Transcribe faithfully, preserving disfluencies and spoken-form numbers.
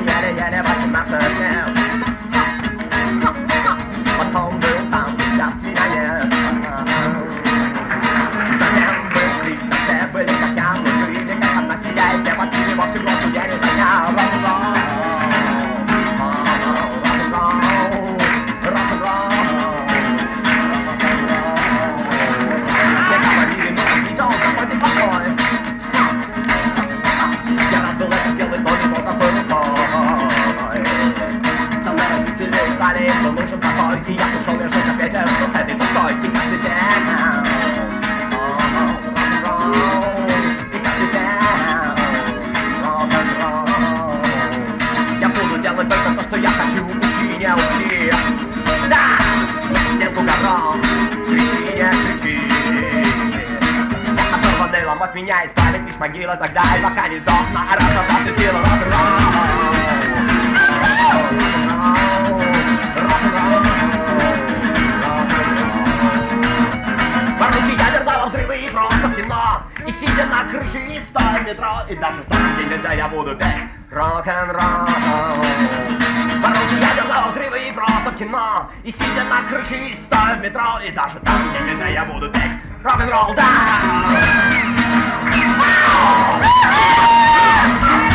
еле-еле восемнадцать лет. Потом был там, сейчас меня нет. Затем был крик, но все были как я. Мы жили как одна семья, и все под него всю глотку я не занял. Мы можем такой, и я ушел лежать опять, что с этой пустой, и каждый день. И каждый день. Я буду делать только то, что я хочу, учи, не учи. Да! Всем бугором, кричи, не кричи. Я оторванный, ломать меня, избавить лишь могила, тогда и пока не сдохну, а раз опасный сила, рок-н-ролл. Воронки ядерного взрыва и просто в кино. И сидя на крыше и стоя в метро. И даже там, где нельзя, я буду петь рок-н-ролл. Воронки ядерного взрыва и просто в кино. И сидя на крыше и стоя в метро. И даже там, где нельзя, я буду петь рок-н-ролл, да!